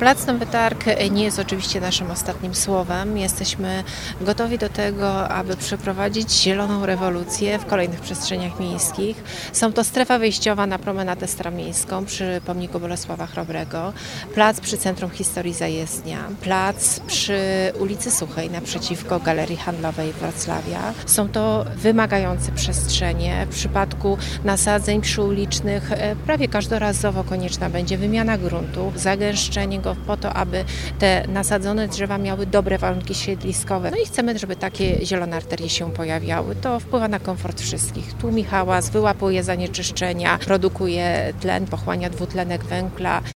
Plac Nowy Targ nie jest oczywiście naszym ostatnim słowem. Jesteśmy gotowi do tego, aby przeprowadzić zieloną rewolucję w kolejnych przestrzeniach miejskich. Są to strefa wyjściowa na promenadę staromiejską przy pomniku Bolesława Chrobrego, plac przy Centrum Historii Zajezdnia, plac przy ulicy Suchej naprzeciwko Galerii Handlowej Wrocławia. Są to wymagające przestrzenie. W przypadku nasadzeń przyulicznych prawie każdorazowo konieczna będzie wymiana gruntu, zagęszczenie go po to, aby te nasadzone drzewa miały dobre warunki siedliskowe. No i chcemy, żeby takie zielone arterie się pojawiały. To wpływa na komfort wszystkich. Tłumi hałas, wyłapuje zanieczyszczenia, produkuje tlen, pochłania dwutlenek węgla.